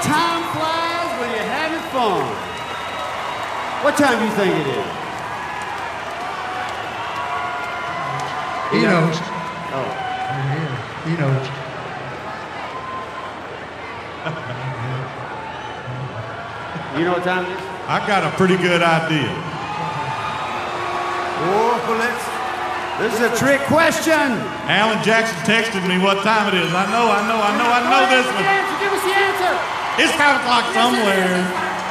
time flies when you're having fun. What time do you think it is? He knows. Oh. He knows. You know what time it is? I got a pretty good idea. Oh, well, this is a trick question. Alan Jackson texted me what time it is. I know this one. Give us the answer. It's 5 o'clock somewhere.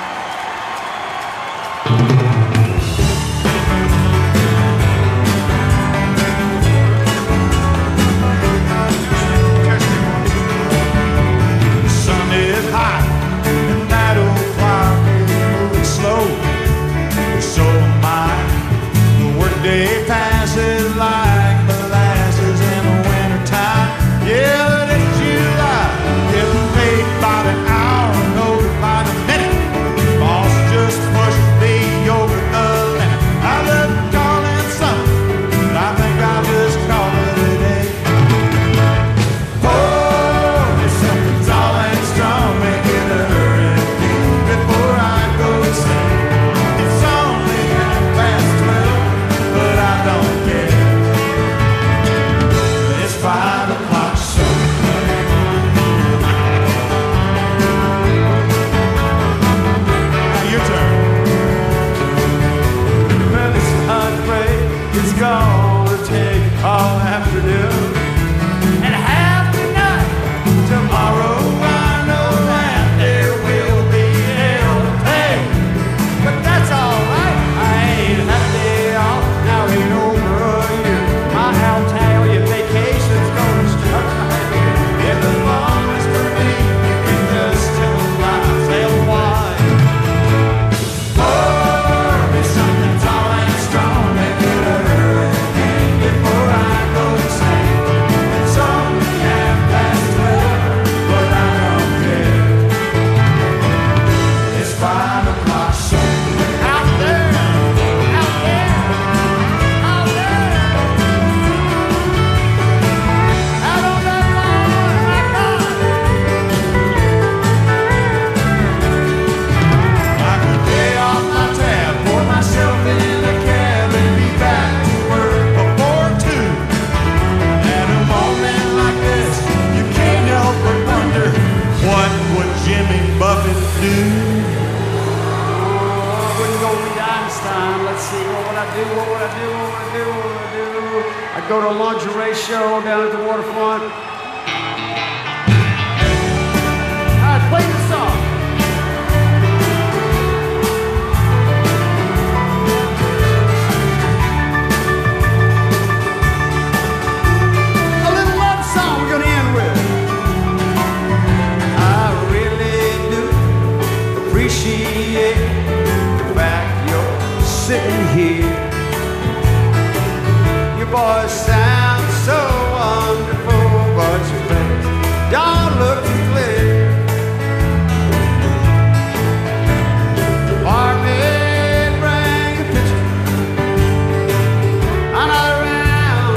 The sun is hot and that old clock is moving slow. So am I. The workday passes like molasses in the wintertime. Yeah, but it's July. Getting paid by the hour, no by the minute. Boss just pushed me over the limit. I love calling something, but I think I'll just call it a day. Oh, there's something tall and strong, make it a hurricane before I go to sleep. It's only 12:30, but I don't care. It's 5 o'clock show. Now your turn. Well, this heartbreak is gonna take all afternoon and half the night. Tomorrow I know that there will be hell to pay, but that's alright. I ain't had a day off now in over a year. My Italian vacation's gonna start right here. If as long as for me you can just tell myself why. Oh, there's something tall and strong, make it a hurricane before I go to sleep. It's only 12:30, but I don't care. It's 5 o'clock show. Out there, out there, out there. Out on that line, my God. I could pay off my tab, pour myself in a cab, and be back to work before 2. At a moment like this, you can't help but wonder, what would Jimmy Buffett do? Oh, I wouldn't go meet Einstein. Let's see, what would I do? I'd go to a lingerie show down at the waterfront. I'd play the song. A little love song we're gonna end with. I really do appreciate the fact you're sitting here. Your voice sounds so wonderful, but your face don't look too clear. Barmaid, bring a picture. I'm not around.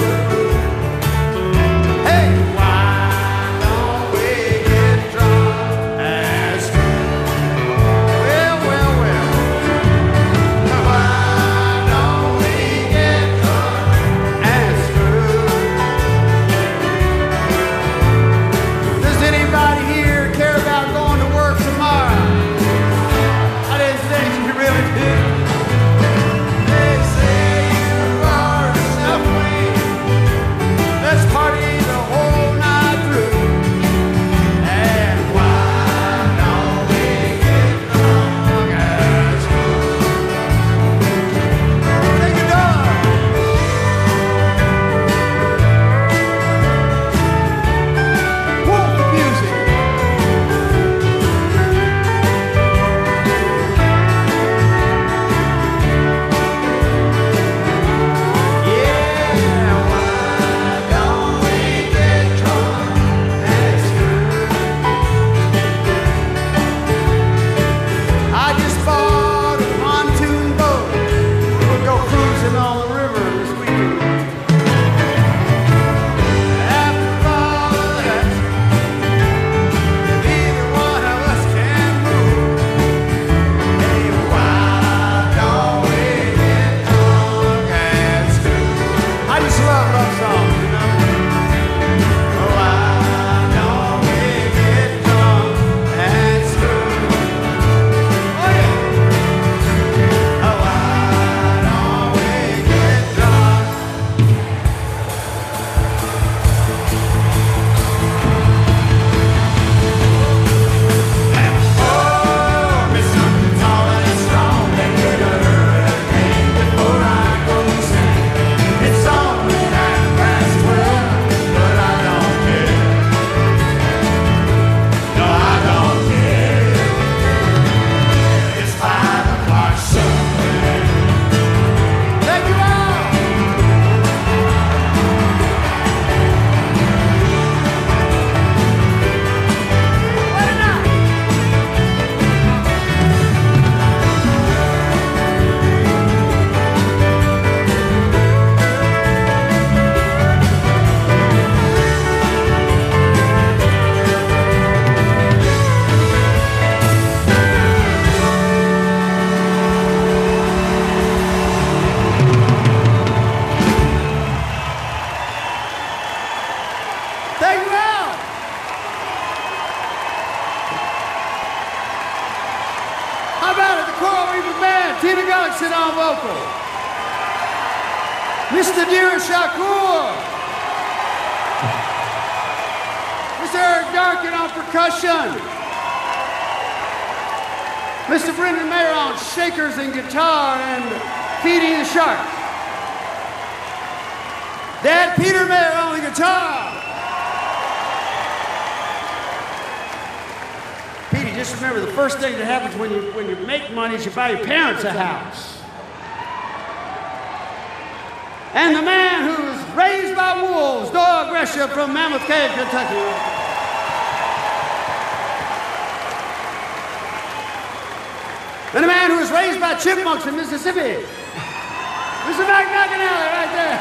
Hey, why don't we get drunk and scream? Well. Why don't we get drunk and scream? Robinson on vocal. Mr. Dira Shakur. Mr. Eric Darkin on percussion. Mr. Brendan Mayer on shakers and guitar, and Petey the Shark. Dad Peter Mayer on the guitar. Petey, just remember the first thing that happens when you make money is you buy your parents a house. And the man who was raised by wolves, Doyle Gresham from Mammoth Cave, Kentucky. And a man who was raised by chipmunks in Mississippi. Mr. Mike McAnally right there.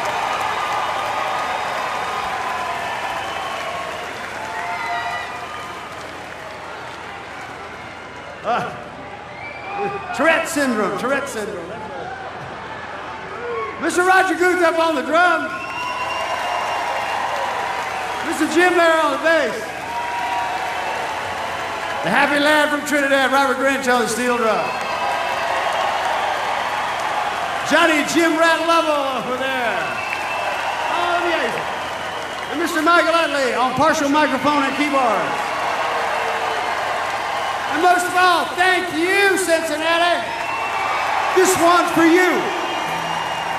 Tourette syndrome. Mr. Roger Guth up on the drum. Mr. Jim Mayer on the bass. The happy lad from Trinidad, Robert Grinch on the steel drum. Johnny Jim Rat Lovell over there. Oh, amazing. And Mr. Michael Utley on partial microphone and keyboard. And most of all, thank you, Cincinnati. This one's for you.